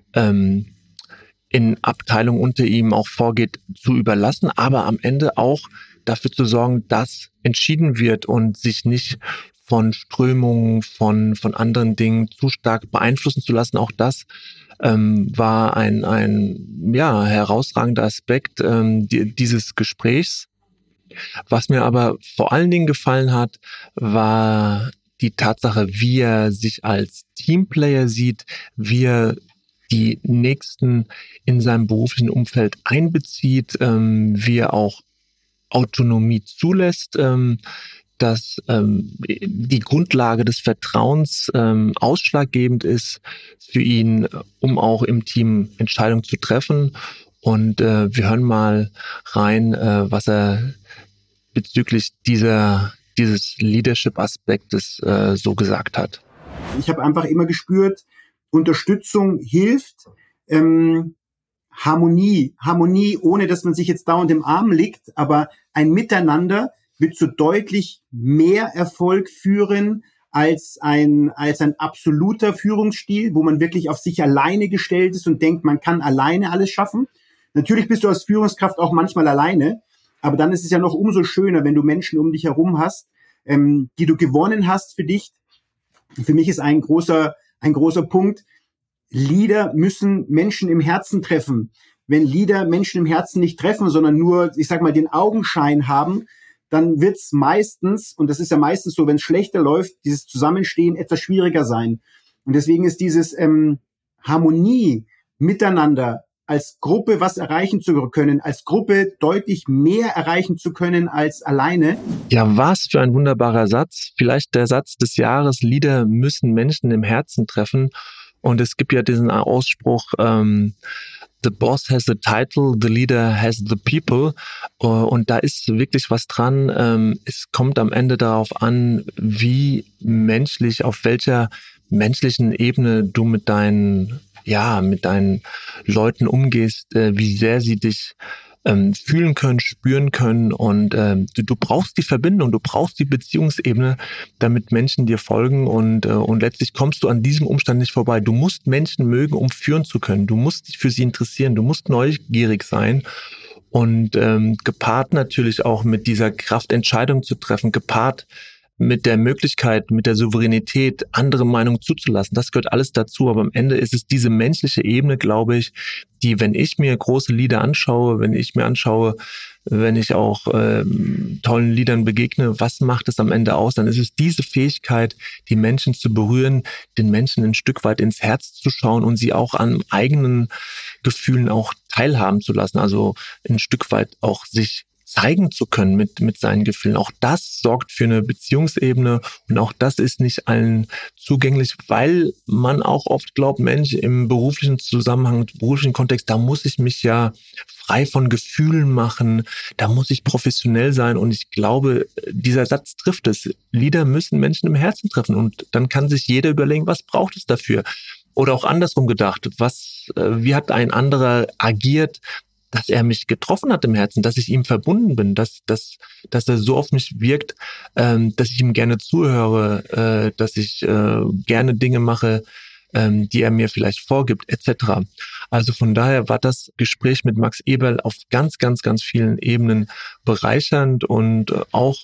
in Abteilungen unter ihm auch vorgeht, zu überlassen, aber am Ende auch dafür zu sorgen, dass entschieden wird und sich nicht von Strömungen, von anderen Dingen zu stark beeinflussen zu lassen. Auch das war ein herausragender Aspekt dieses Gesprächs. Was mir aber vor allen Dingen gefallen hat, war die Tatsache, wie er sich als Teamplayer sieht, wie er die Nächsten in seinem beruflichen Umfeld einbezieht, wie er auch Autonomie zulässt, dass die Grundlage des Vertrauens ausschlaggebend ist für ihn, um auch im Team Entscheidungen zu treffen. Und wir hören mal rein, was er bezüglich dieses Leadership-Aspektes so gesagt hat. Ich habe einfach immer gespürt, Unterstützung hilft, Harmonie, ohne dass man sich jetzt dauernd im Arm liegt, aber ein Miteinander wird zu deutlich mehr Erfolg führen als ein absoluter Führungsstil, wo man wirklich auf sich alleine gestellt ist und denkt, man kann alleine alles schaffen. Natürlich bist du als Führungskraft auch manchmal alleine, aber dann ist es ja noch umso schöner, wenn du Menschen um dich herum hast, die du gewonnen hast für dich. Für mich ist ein großer Punkt, Leader müssen Menschen im Herzen treffen. Wenn Leader Menschen im Herzen nicht treffen, sondern nur, ich sag mal, den Augenschein haben, dann wird's meistens, und das ist ja meistens so, wenn es schlechter läuft, dieses Zusammenstehen etwas schwieriger sein. Und deswegen ist dieses Harmonie miteinander als Gruppe was erreichen zu können, als Gruppe deutlich mehr erreichen zu können als alleine. Ja, was für ein wunderbarer Satz. Vielleicht der Satz des Jahres, Leader müssen Menschen im Herzen treffen. Und es gibt ja diesen Ausspruch, the boss has the title, the leader has the people. Und da ist wirklich was dran. Es kommt am Ende darauf an, wie menschlich, auf welcher menschlichen Ebene du mit deinen Leuten umgehst, wie sehr sie dich fühlen können, spüren können. Und du brauchst die Verbindung, du brauchst die Beziehungsebene, damit Menschen dir folgen und letztlich kommst du an diesem Umstand nicht vorbei. Du musst Menschen mögen, um führen zu können. Du musst dich für sie interessieren, du musst neugierig sein. Und gepaart natürlich auch mit dieser Kraft, Entscheidungen zu treffen, gepaart mit der Möglichkeit, mit der Souveränität, andere Meinungen zuzulassen. Das gehört alles dazu. Aber am Ende ist es diese menschliche Ebene, glaube ich, die, wenn ich mir große Leader anschaue, wenn ich mir anschaue, wenn ich auch tollen Liedern begegne, was macht es am Ende aus? Dann ist es diese Fähigkeit, die Menschen zu berühren, den Menschen ein Stück weit ins Herz zu schauen und sie auch an eigenen Gefühlen auch teilhaben zu lassen, also ein Stück weit auch sich zeigen zu können mit seinen Gefühlen. Auch das sorgt für eine Beziehungsebene und auch das ist nicht allen zugänglich, weil man auch oft glaubt, Mensch, im beruflichen Zusammenhang, im beruflichen Kontext, da muss ich mich ja frei von Gefühlen machen, da muss ich professionell sein und ich glaube, dieser Satz trifft es. Lieder müssen Menschen im Herzen treffen und dann kann sich jeder überlegen, was braucht es dafür? Oder auch andersrum gedacht, wie hat ein anderer agiert, dass er mich getroffen hat im Herzen, dass ich ihm verbunden bin, dass er so auf mich wirkt, dass ich ihm gerne zuhöre, dass ich gerne Dinge mache, die er mir vielleicht vorgibt, etc. Also von daher war das Gespräch mit Max Eberl auf ganz, ganz, ganz vielen Ebenen bereichernd und auch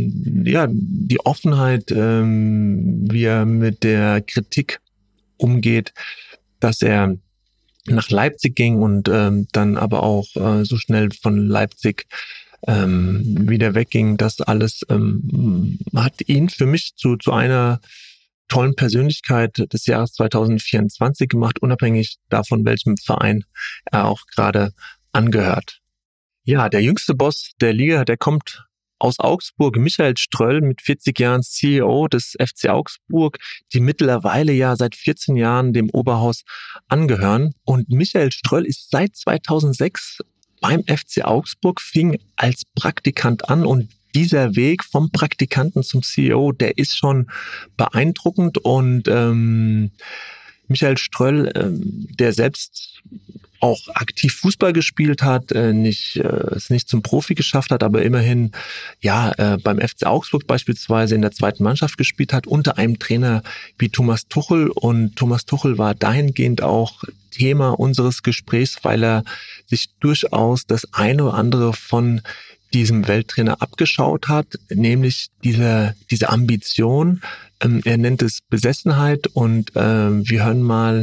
die Offenheit, wie er mit der Kritik umgeht, dass er nach Leipzig ging und dann aber auch so schnell von Leipzig wieder wegging. Das alles hat ihn für mich zu einer tollen Persönlichkeit des Jahres 2024 gemacht, unabhängig davon, welchem Verein er auch gerade angehört. Ja, der jüngste Boss der Liga, der kommt aus Augsburg, Michael Ströll, mit 40 Jahren CEO des FC Augsburg, die mittlerweile ja seit 14 Jahren dem Oberhaus angehören. Und Michael Ströll ist seit 2006 beim FC Augsburg, fing als Praktikant an und dieser Weg vom Praktikanten zum CEO, der ist schon beeindruckend und Michael Ströll, der selbst auch aktiv Fußball gespielt hat, es nicht zum Profi geschafft hat, aber immerhin beim FC Augsburg beispielsweise in der zweiten Mannschaft gespielt hat, unter einem Trainer wie Thomas Tuchel. Und Thomas Tuchel war dahingehend auch Thema unseres Gesprächs, weil er sich durchaus das eine oder andere von diesem Welttrainer abgeschaut hat, nämlich diese Ambition. Er nennt es Besessenheit und wir hören mal,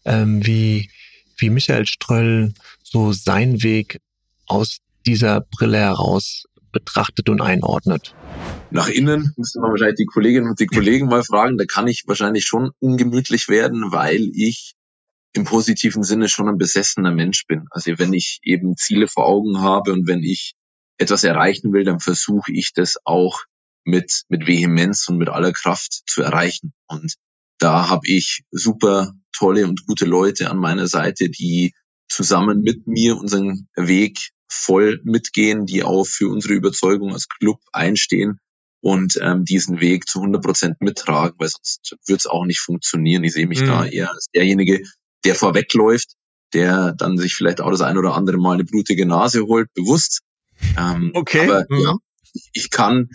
wie Michael Ströll so seinen Weg aus dieser Brille heraus betrachtet und einordnet. Nach innen müsste man wahrscheinlich die Kolleginnen und die Kollegen mal fragen. Da kann ich wahrscheinlich schon ungemütlich werden, weil ich im positiven Sinne schon ein besessener Mensch bin. Also wenn ich eben Ziele vor Augen habe und wenn ich etwas erreichen will, dann versuche ich das auch mit Vehemenz und mit aller Kraft zu erreichen. Und da habe ich super tolle und gute Leute an meiner Seite, die zusammen mit mir unseren Weg voll mitgehen, die auch für unsere Überzeugung als Club einstehen und diesen Weg zu 100% mittragen, weil sonst wird es auch nicht funktionieren. Ich sehe mich da eher als derjenige, der vorwegläuft, der dann sich vielleicht auch das ein oder andere Mal eine blutige Nase holt, bewusst. Okay. Aber ja, ich kann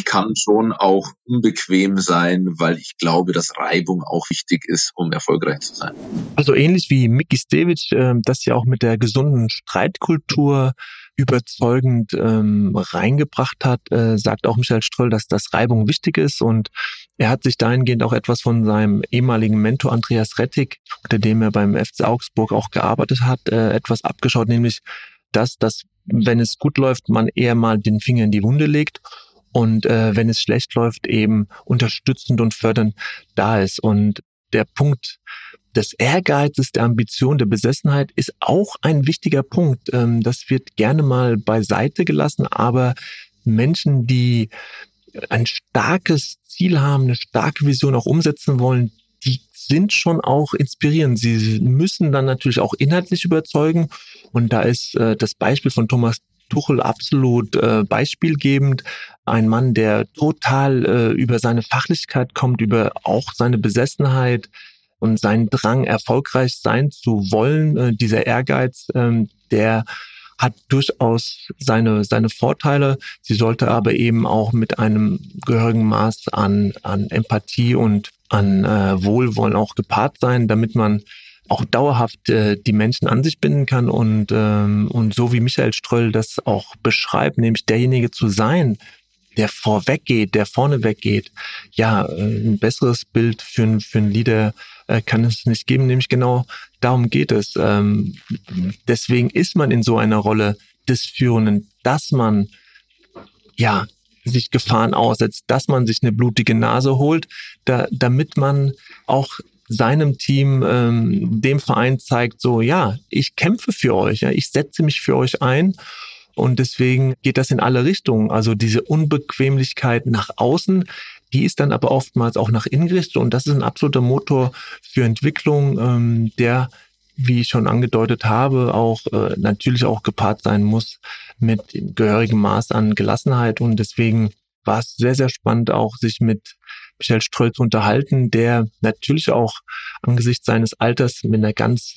schon auch unbequem sein, weil ich glaube, dass Reibung auch wichtig ist, um erfolgreich zu sein. Also ähnlich wie Miki Stevic, das ja auch mit der gesunden Streitkultur überzeugend reingebracht hat, sagt auch Michael Ströll, dass das Reibung wichtig ist und er hat sich dahingehend auch etwas von seinem ehemaligen Mentor Andreas Rettig, unter dem er beim FC Augsburg auch gearbeitet hat, etwas abgeschaut, nämlich dass wenn es gut läuft, man eher mal den Finger in die Wunde legt und wenn es schlecht läuft, eben unterstützend und fördernd da ist. Und der Punkt des Ehrgeizes, der Ambition, der Besessenheit ist auch ein wichtiger Punkt. Das wird gerne mal beiseite gelassen, aber Menschen, die ein starkes Ziel haben, eine starke Vision auch umsetzen wollen, die sind schon auch inspirierend. Sie müssen dann natürlich auch inhaltlich überzeugen. Und da ist das Beispiel von Thomas Tuchel absolut beispielgebend. Ein Mann, der total über seine Fachlichkeit kommt, über auch seine Besessenheit und seinen Drang, erfolgreich sein zu wollen. Dieser Ehrgeiz, der hat durchaus seine Vorteile. Sie sollte aber eben auch mit einem gehörigen Maß an Empathie und an Wohlwollen auch gepaart sein, damit man auch dauerhaft die Menschen an sich binden kann und so wie Michael Ströll das auch beschreibt, nämlich derjenige zu sein, der vorweg geht, der vorne weggeht. Ja, ein besseres Bild für einen Leader kann es nicht geben, nämlich genau darum geht es. Deswegen ist man in so einer Rolle des Führenden, dass man sich Gefahren aussetzt, dass man sich eine blutige Nase holt, damit man auch seinem Team, dem Verein zeigt, so, ja, ich kämpfe für euch, ja, ich setze mich für euch ein. Und deswegen geht das in alle Richtungen. Also diese Unbequemlichkeit nach außen, die ist dann aber oftmals auch nach innen gerichtet. Und das ist ein absoluter Motor für Entwicklung, der, wie ich schon angedeutet habe, auch natürlich auch gepaart sein muss mit gehörigem Maß an Gelassenheit. Und deswegen war es sehr, sehr spannend, auch sich mit Michael Ströll zu unterhalten, der natürlich auch angesichts seines Alters mit einer ganz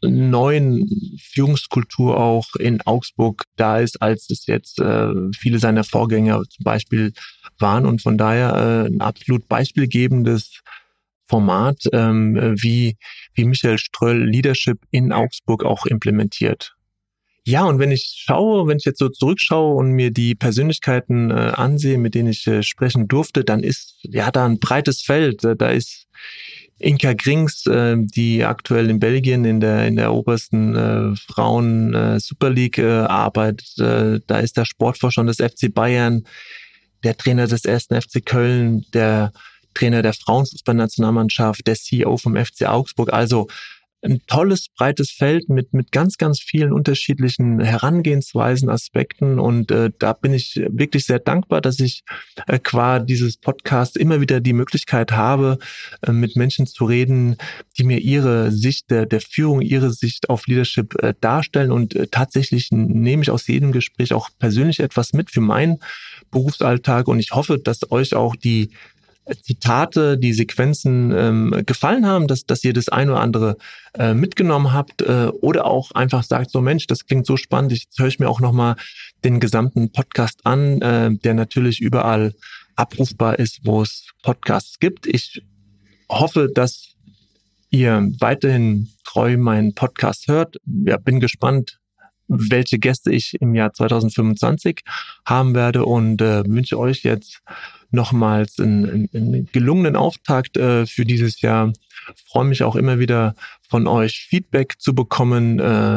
neuen Führungskultur auch in Augsburg da ist, als es jetzt viele seiner Vorgänger zum Beispiel waren. Und von daher ein absolut beispielgebendes Format, wie Michael Ströll Leadership in Augsburg auch implementiert. Ja, und wenn ich jetzt so zurückschaue und mir die Persönlichkeiten ansehe, mit denen ich sprechen durfte, dann ist da ein breites Feld. Da ist Inka Grings, die aktuell in Belgien in der obersten Frauen Super League arbeitet. Da ist der Sportvorstand des FC Bayern, der Trainer des 1. FC Köln, der Trainer der Frauenfußballnationalmannschaft, der CEO vom FC Augsburg. Also ein tolles, breites Feld mit ganz, ganz vielen unterschiedlichen Herangehensweisen, Aspekten. Und da bin ich wirklich sehr dankbar, dass ich qua dieses Podcast immer wieder die Möglichkeit habe, mit Menschen zu reden, die mir ihre Sicht der Führung, ihre Sicht auf Leadership darstellen. Und tatsächlich nehme ich aus jedem Gespräch auch persönlich etwas mit für meinen Berufsalltag. Und ich hoffe, dass euch auch die Zitate, die Sequenzen gefallen haben, dass ihr das ein oder andere mitgenommen habt oder auch einfach sagt, so Mensch, das klingt so spannend, jetzt höre ich mir auch nochmal den gesamten Podcast an, der natürlich überall abrufbar ist, wo es Podcasts gibt. Ich hoffe, dass ihr weiterhin treu meinen Podcast hört. Ja, bin gespannt, welche Gäste ich im Jahr 2025 haben werde und wünsche euch jetzt nochmals einen gelungenen Auftakt für dieses Jahr. Freue mich auch immer wieder von euch Feedback zu bekommen,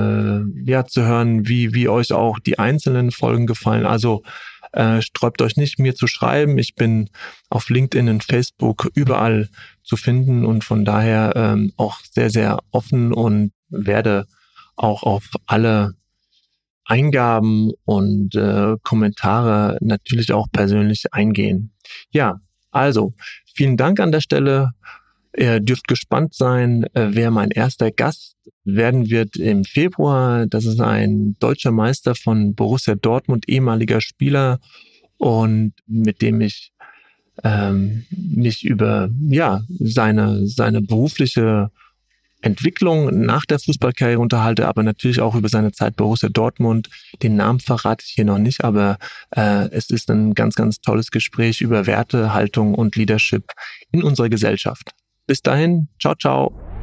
zu hören, wie euch auch die einzelnen Folgen gefallen. Also sträubt euch nicht, mir zu schreiben. Ich bin auf LinkedIn und Facebook überall zu finden und von daher auch sehr, sehr offen und werde auch auf alle Eingaben und Kommentare natürlich auch persönlich eingehen. Ja, also vielen Dank an der Stelle. Ihr dürft gespannt sein, wer mein erster Gast werden wird im Februar. Das ist ein deutscher Meister von Borussia Dortmund, ehemaliger Spieler und mit dem ich mich über seine berufliche Entwicklung nach der Fußballkarriere unterhalte, aber natürlich auch über seine Zeit bei Borussia Dortmund. Den Namen verrate ich hier noch nicht, aber es ist ein ganz, ganz tolles Gespräch über Werte, Haltung und Leadership in unserer Gesellschaft. Bis dahin, ciao, ciao.